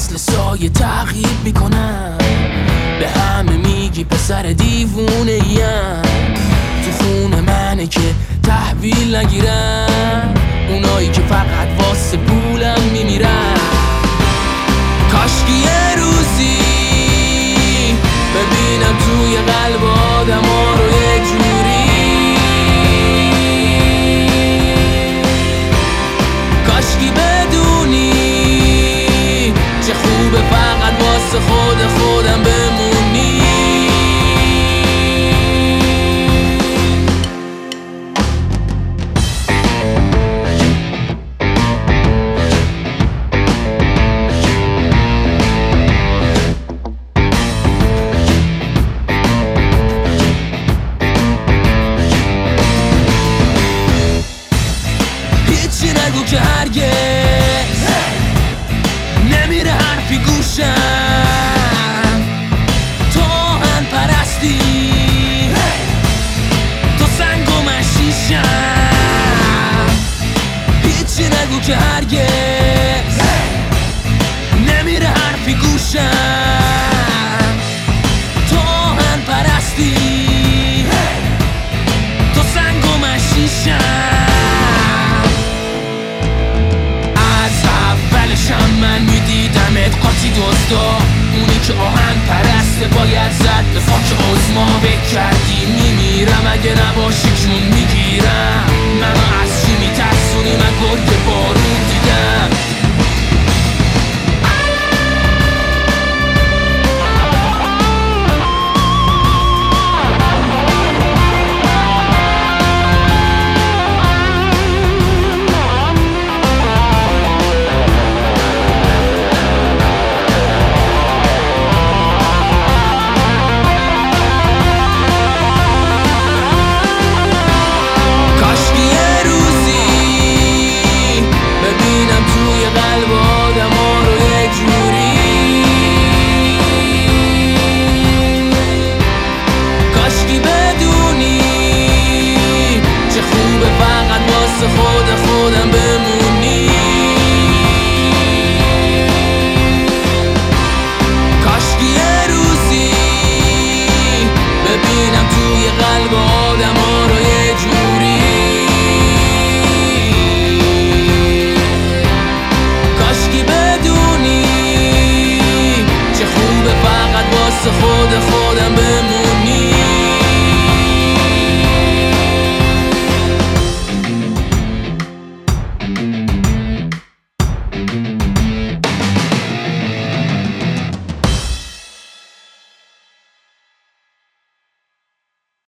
مثل سایه تعقیب میکنم، به همه میگی پسر دیوونه ایم. تو خونه منه که تحویل نگیرم، اونایی که فقط واسه پولم میمیرن. کاشکی یه روزی ببینم توی قلب آدم ها رو یک جوری، کاشکی بدونی چه خوبه فقط واسه خودم بمونی. هیچی نگو که هرگز نمیره حرفی گوشم، تو آهن پرستی، تو سنگ و من شیشم. هیچی نگو که هرگز نمیره حرفی گوشم، تو آهن پرستی، تو سنگ و من شیشم. من میدیدمت قاطی دزدا، اونی که آهن پرسته باید زد به خاک عظما. بکردی میمیرم اگه نباشی جون میگیرم، منو از چی میترسونی؟ من گرگ بارون دیدم.